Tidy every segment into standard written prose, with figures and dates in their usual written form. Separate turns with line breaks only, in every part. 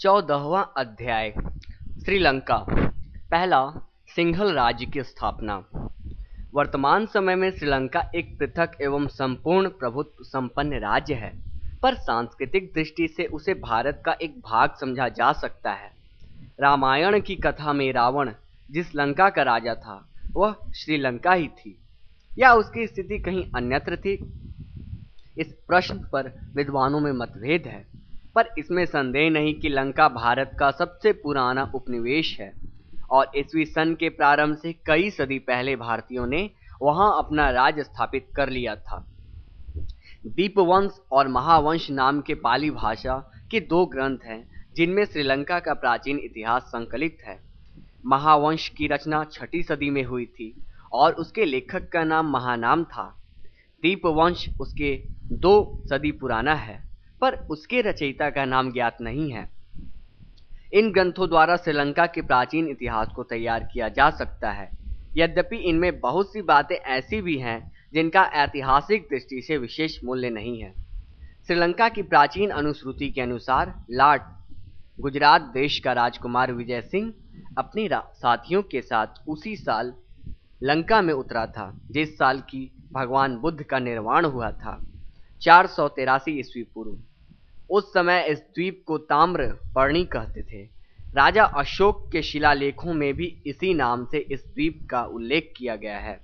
14वां अध्याय श्रीलंका। पहला, सिंघल राज्य की स्थापना। वर्तमान समय में श्रीलंका एक पृथक एवं संपूर्ण प्रभुत्व संपन्न राज्य है, पर सांस्कृतिक दृष्टि से उसे भारत का एक भाग समझा जा सकता है। रामायण की कथा में रावण जिस लंका का राजा था वह श्रीलंका ही थी, या उसकी स्थिति कहीं अन्यत्र थी? इस प्रश्न पर विद्वानों में मतभेद है, पर इसमें संदेह नहीं कि लंका भारत का सबसे पुराना उपनिवेश है और ईस्वी सन के प्रारंभ से कई सदी पहले भारतीयों ने वहां अपना राज्य स्थापित कर लिया था। दीपवंश और महावंश नाम के पाली भाषा के दो ग्रंथ हैं जिनमें श्रीलंका का प्राचीन इतिहास संकलित है। महावंश की रचना 6ठी सदी में हुई थी और उसके लेखक का नाम महानाम था। दीपवंश उसके 2 सदी पुराना है, पर उसके रचयिता का नाम ज्ञात नहीं है। इन ग्रंथों द्वारा श्रीलंका के प्राचीन इतिहास को तैयार किया जा सकता है, यद्यपि इनमें बहुत सी बातें ऐसी भी हैं जिनका ऐतिहासिक दृष्टि से विशेष मूल्य नहीं है। श्रीलंका की प्राचीन अनुश्रुति के अनुसार लाट, गुजरात देश का राजकुमार विजय सिंह अपने साथियों के साथ उसी साल लंका में उतरा था जिस साल की भगवान बुद्ध का निर्वाण हुआ था, 483 ईस्वी पूर्व। उस समय इस द्वीप को ताम्रपर्णी कहते थे। राजा अशोक के शिलालेखों में भी इसी नाम से इस द्वीप का उल्लेख किया गया है।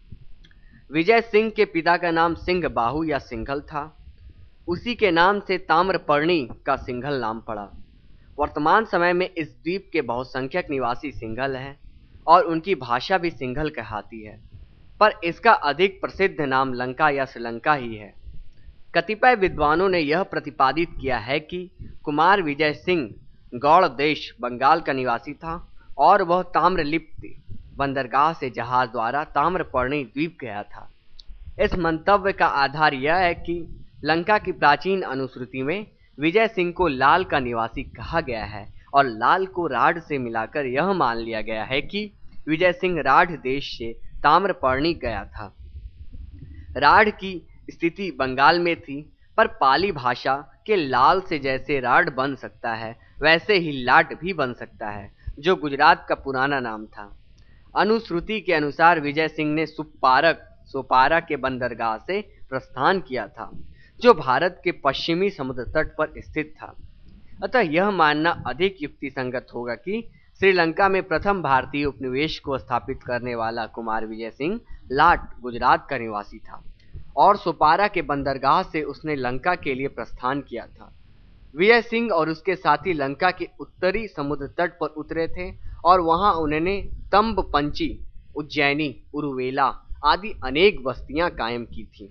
विजय सिंह के पिता का नाम सिंह बाहु या सिंघल था। उसी के नाम से ताम्रपर्णी का सिंघल नाम पड़ा। वर्तमान समय में इस द्वीप के बहुसंख्यक निवासी सिंघल हैं और उनकी भाषा भी सिंघल कहलाती है, पर इसका अधिक प्रसिद्ध नाम लंका या श्रीलंका ही है। कतिपय विद्वानों ने यह प्रतिपादित किया है कि कुमार विजय सिंह गौड़ देश बंगाल का निवासी था और वह ताम्रलिप्ति बंदरगाह से जहाज द्वारा ताम्रपर्णी द्वीप गया था। इस मंतव्य का आधार यह है कि लंका की प्राचीन अनुश्रुति में विजय सिंह को लाल का निवासी कहा गया है और लाल को राढ़ से मिलाकर यह मान लिया गया है कि विजय सिंह राढ़ देश से ताम्रपर्णी गया था। राढ़ की स्थिति बंगाल में थी, पर पाली भाषा के लाल से जैसे राढ़ बन सकता है वैसे ही लाट भी बन सकता है, जो गुजरात का पुराना नाम था। अनुश्रुति के अनुसार विजय सिंह ने सोपारा के बंदरगाह से प्रस्थान किया था, जो भारत के पश्चिमी समुद्र तट पर स्थित था। अतः यह मानना अधिक युक्तिसंगत होगा कि श्रीलंका में प्रथम भारतीय उपनिवेश को स्थापित करने वाला कुमार विजय सिंह लाट, गुजरात का निवासी था और सोपारा के बंदरगाह से उसने लंका के लिए प्रस्थान किया था। विजय सिंह और उसके साथी लंका के उत्तरी समुद्र तट पर उतरे थे और वहां उन्होंने तंबपंची, उज्जैनी, उरुवेला आदि अनेक बस्तियां कायम की थीं।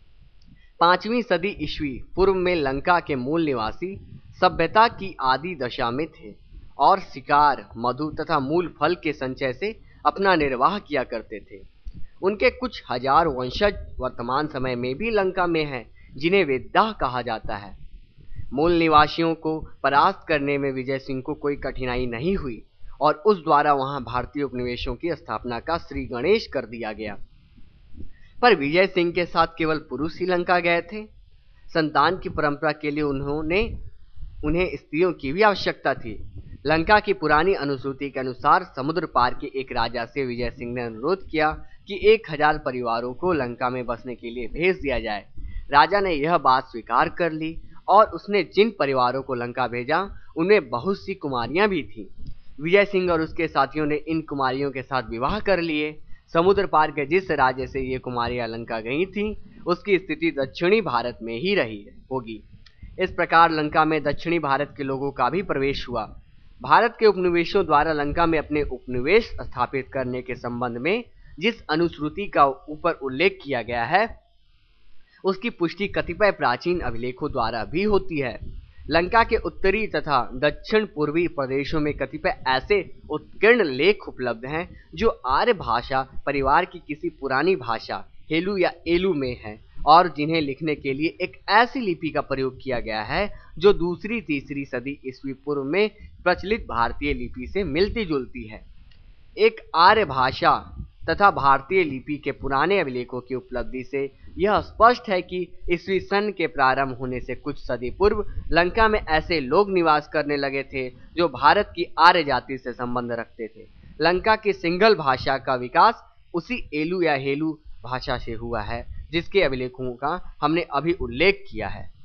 5वीं सदी ईस्वी पूर्व में लंका के मूल निवासी सभ्यता की आदि दशा में थे और शिकार, मधु तथा मूल फल के संचय से अपना निर्वाह किया करते थे। उनके कुछ हजार वंशज वर्तमान समय में भी लंका में हैं, जिन्हें वेद्दाह कहा जाता है। मूल निवासियों को परास्त करने में विजय सिंह को कोई कठिनाई नहीं हुई और उस द्वारा वहां भारतीय उपनिवेशों की स्थापना का श्री गणेश कर दिया गया। पर विजय सिंह के साथ केवल पुरुष ही लंका गए थे। संतान की परंपरा के लिए उन्हें स्त्रियों की भी आवश्यकता थी। लंका की पुरानी अनुश्रुति के अनुसार समुद्र पार के एक राजा से विजय सिंह ने अनुरोध किया कि 1000 परिवारों को लंका में बसने के लिए भेज दिया जाए। राजा ने यह बात स्वीकार कर ली और उसने जिन परिवारों को लंका भेजा उनमें बहुत सी कुमारियां भी थीं। विजय सिंह और उसके साथियों ने इन कुमारियों के साथ विवाह कर लिए। समुद्र पार के जिस राज्य से ये कुमारियां लंका गई थीं, उसकी स्थिति दक्षिणी भारत में ही रही होगी। इस प्रकार लंका में दक्षिणी भारत के लोगों का भी प्रवेश हुआ। भारत के उपनिवेशों द्वारा लंका में अपने उपनिवेश स्थापित करने के संबंध में जिस अनुश्रुति का ऊपर उल्लेख किया गया है, उसकी पुष्टि कतिपय प्राचीन अभिलेखों द्वारा भी होती है। लंका के उत्तरी तथा दक्षिण पूर्वी प्रदेशों में कतिपय ऐसे उत्कीर्ण लेख उपलब्ध हैं जो आर्य भाषा परिवार की किसी पुरानी भाषा हेलू या एलू में है और जिन्हें लिखने के लिए एक ऐसी लिपि का प्रयोग किया गया है जो 2री-3री सदी ईस्वी पूर्व में प्रचलित भारतीय लिपि से मिलती जुलती है। एक आर्य भाषा तथा भारतीय लिपि के पुराने अभिलेखों की उपलब्धि से यह स्पष्ट है कि ईस्वी सन के प्रारंभ होने से कुछ सदी पूर्व लंका में ऐसे लोग निवास करने लगे थे जो भारत की आर्य जाति से संबंध रखते थे। लंका की सिंघल भाषा का विकास उसी एलू या हेलू भाषा से हुआ है जिसके अभिलेखों का हमने अभी उल्लेख किया है।